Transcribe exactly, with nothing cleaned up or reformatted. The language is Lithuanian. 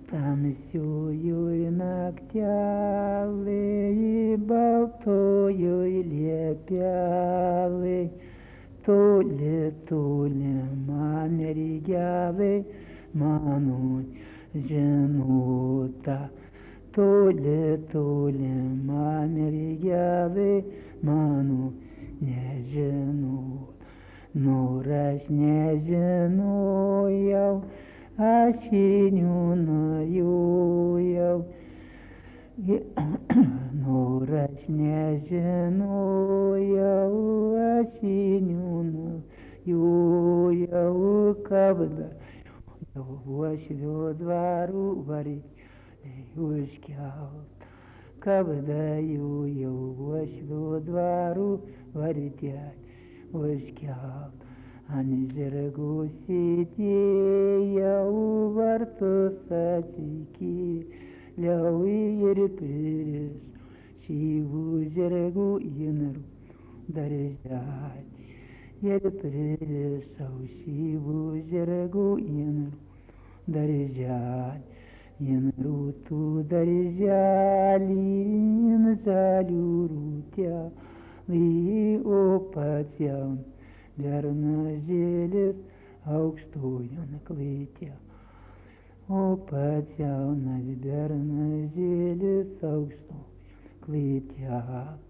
Tamsiųjų naktelė, baltojoj liepelėj, toli, toli man mergelė, mano žinota. Toli, toli man mergelė, mano nežinota. Nor aš nežinojau, aš nuėjau. Nor aš nežinojau, aš nuėjau, kada jau uošvio dvarų varikliai užkelt. Kada jau jau uošvio dvarų varikliai užkelt. Ant žirgų sėdėjau, vartus atsikėliau ir pririšau žirgų įnarų darželį. Ir pririšau šyvų žirgų įnarų darželį. Įnarų darželį, žalių rūtelį, o pats jaunas bernažėlis aukštojon klėtė. O pats jaunas bernažėlis aukštojon klėtė.